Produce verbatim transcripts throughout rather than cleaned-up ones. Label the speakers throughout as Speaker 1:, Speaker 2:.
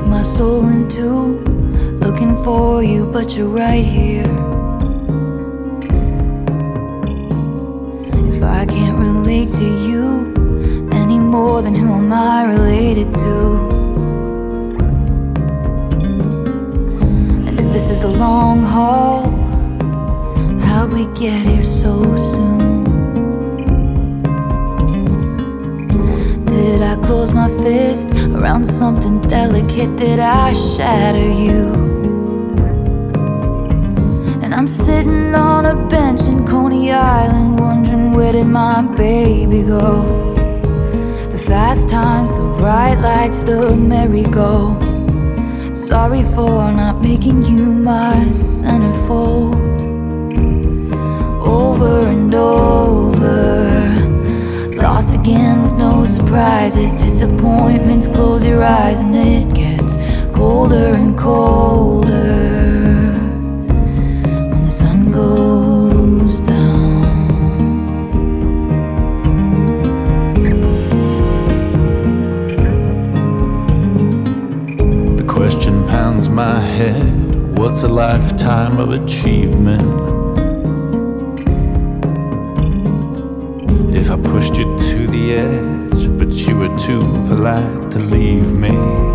Speaker 1: my soul in two, looking for you, but you're right here. If I can't relate to you any more, then who am I related to? And if this is the long haul, how'd we get here so soon? Did I close my fist around something delicate? Did I shatter you? And I'm sitting on a bench in Coney Island, wondering where did my baby go? The fast times, the bright lights, the merry-go. Sorry for not making you my centerfold. Over and over, lost again with no surprises. Disappointments, close your eyes and it gets colder and colder when the sun goes down.
Speaker 2: The question pounds my head, what's a lifetime of achievement? If I pushed you to the edge, but you were too polite to leave me.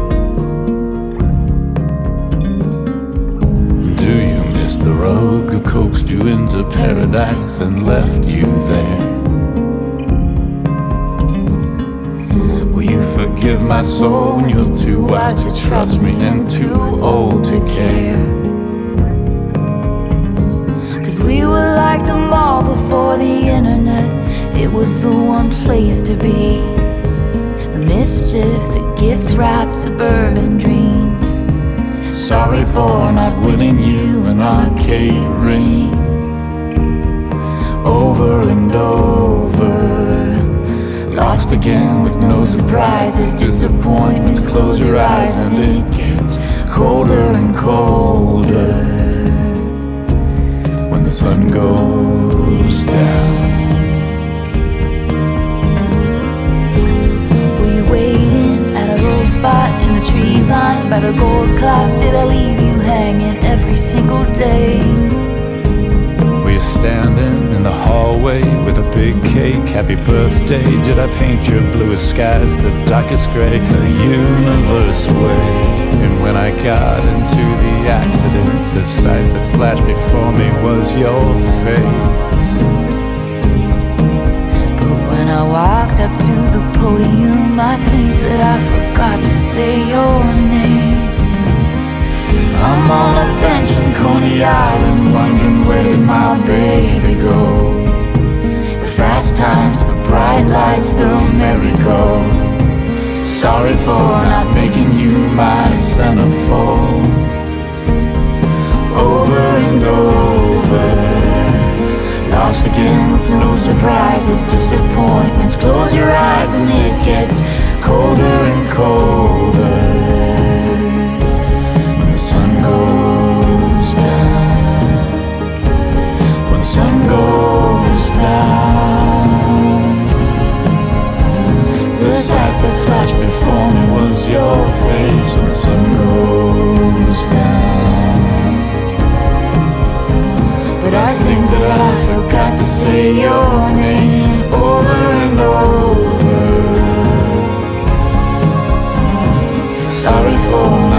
Speaker 2: Do you miss the rogue who coaxed you into paradise and left you there? Will you forgive my soul? You're too wise to trust me and too old to care.
Speaker 1: Cause we were like the mall before the internet. It was the one place to be. The mischief, the gift wrapped suburban dreams.
Speaker 2: Sorry for not winning you an arcade ring. Over and over, lost again with no surprises. Disappointments, close your eyes and it gets colder and colder when the sun goes down.
Speaker 1: Spot in the tree line by the gold clock. Did I leave you hanging every single day?
Speaker 2: Were you standing in the hallway with a big cake? Happy birthday. Did I paint your bluest skies the darkest gray? The universe away. And when I got into the accident, the sight that flashed before me was your face.
Speaker 1: But when I walked up to the podium, I think that I forgot to say your name. I'm on a bench in Coney Island, wondering where did my baby go? The fast times, the bright lights, the merry-go. Sorry for not making you my centerfold. Over and over, lost again with no surprises. Disappointments, close your eyes and it gets colder and colder when the sun goes down. When the sun goes down, the sight that flashed before me was your face. When the sun goes down, but I think that I forgot to say your name. Over and over, sorry for